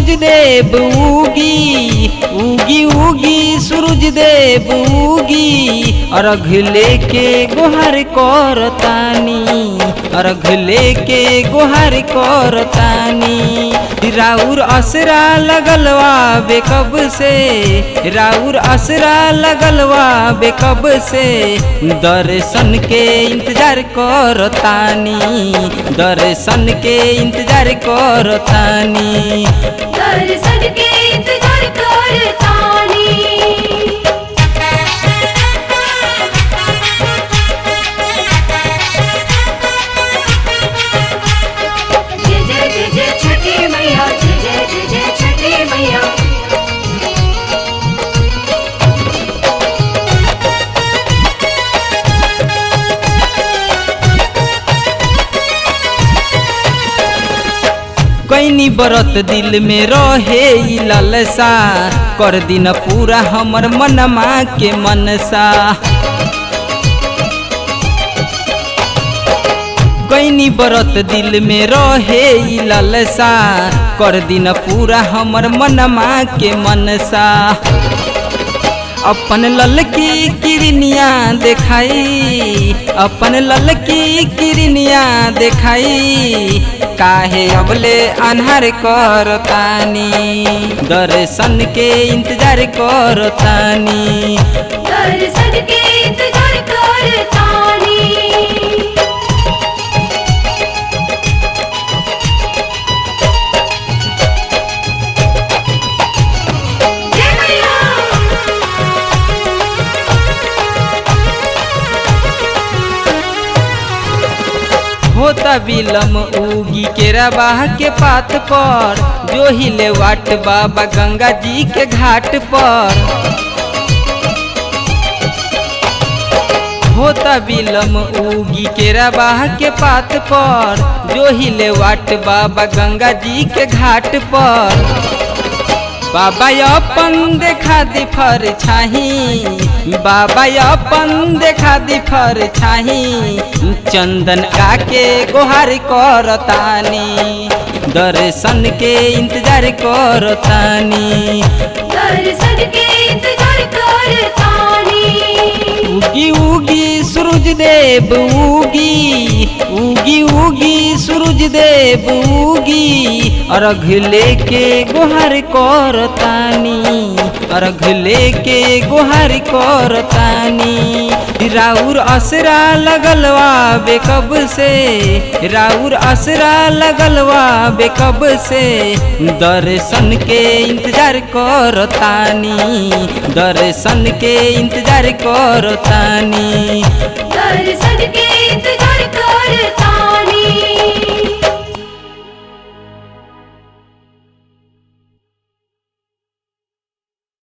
सूरज देव उगी उगी उगी सूरज देव उगी अर्घ लेके गोहर करतानी अर्घ लेके गोहर करतानी राउर असरा लगलवा बेकब से राउर असरा लगलवा बेकब से दर्शन के इंतजार करतानी दर्शन के इंतजार करतानी दर्शन के इंतजार करतानी जय जय जय जय छठी मैया जय जय जय जय छठी मैया कैनी बरत दिल में रहे ई ललसा कर दिन पूरा हमर मनमा के मनसा कैनी बरत दिल में रहे ई ललसा कर दिन पूरा हमर मनमा के मनसा अपन ललकी किरनिया देखाई अपन ललकी किरनिया देखाई काहे अबले अन्हार करतानी दर्शन के इंतजार करतानी दर्शन के इंतजार करतानी जय मैया होता बिलम उगी के रबाह के पात पर जो हिले वाट बाबा गंगा जी के घाट पर होता बिलम उगी के रबाह के पात पर जो हिले वाट बाबा गंगा जी के घाट पर बाबा अपन देखा दी फर छाही बाबा अपन देखा दी फर छाही चंदन आके गोहार करतानी दर्शन के इंतजार करतानी दर्शन के इंतजार करतानी उगी उगी सूरज देव उगी उगी उगी सूरज देव उगी अर्घ लेके गोहर करतानी अर्घ लेके गोहर करतानी राउर असरा लगलवा बेकब से राउर असरा लगलवा बेकब से दर्शन के इंतजार करतानी दर्शन के इंतजार करतानी दर्शन के इंतजार